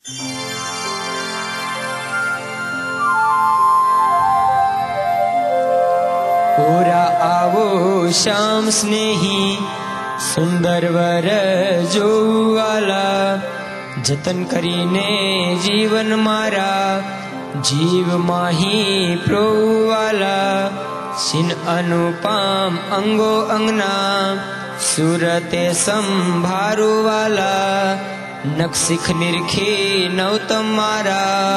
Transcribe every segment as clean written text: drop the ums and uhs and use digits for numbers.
ઓરા આવો શ્યામ સ્નેહી સુંદર વર જોવાલા, જતન કરીને જીવન મારા જીવ માહી પ્રોવાલા. સિન અનુપમ અંગો અંગના સુરતે સંભારુવાલા, નખશિખ નિરખી નવતમ મારા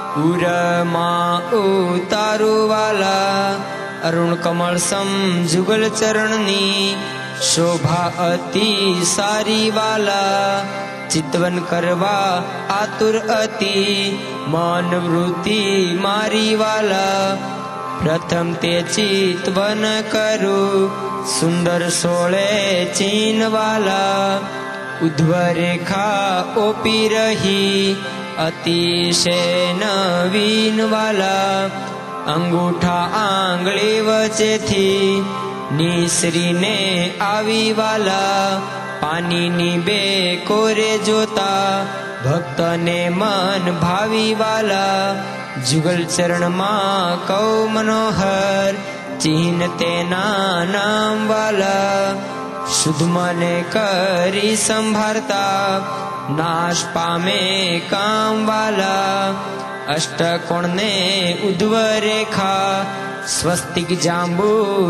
ઉરમાં ઉતારુવાલા. અરુણ કમળ સમ જુગલ ચરણની શોભા અતિ સારી વાલા, ચિતવન કરવા આતુર અતિ મન વૃત્તિ મારી વાલા. પ્રથમ તે ચિતવન કરું સુંદર સોળે ચીન વાલા, ઉધ્વ રેખા ઓપી રહી અતિશય નવીન વાલા. અંગૂઠા આંગળી વચ્ચેથી નિસરીને આવી વાલા, પાણીની બે કોરે જોતા ભક્તને મન ભાવી વાલા. જુગલ ચરણમાં કૌ મનોહર ચિહ્ન તેના નામ વાલા, શુદ્ધ મને કરી સંભાળતા નાશ પામે કામ વાલા. અષ્ટકોણને ઉધ્વ રેખા સ્વસ્તિક જાંબુ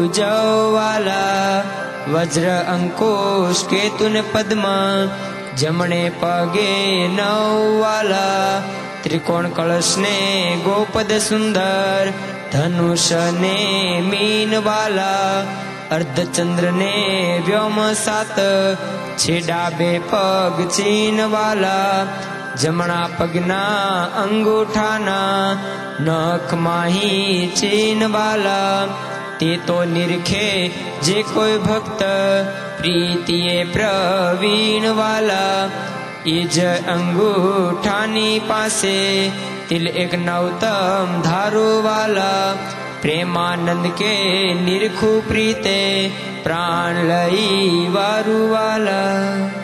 જવાલા, વજ્ર અંકુશ કેતુન પદ્મ જમણે પગે નવવાલા. ત્રિકોણ કળશને ગોપદ સુંદર ધનુષને મીન વાલા, અર્ધચંદ્રને વ્યોમ સાત છેડા બે પગ ચીન વાલા. જમણા પગના અંગૂઠાના નખ માહી ચીન વાલા, તે તો નિરખે જે કોઈ ભક્ત પ્રીતિએ પ્રવીણ વાલા. એ જ અંગૂઠાની પાસે તિલ એક નવતમ ધારું વાલા, પ્રેમાનંદ કે નિરખું પ્રીતે પ્રાણ લઈ વારું વાલા.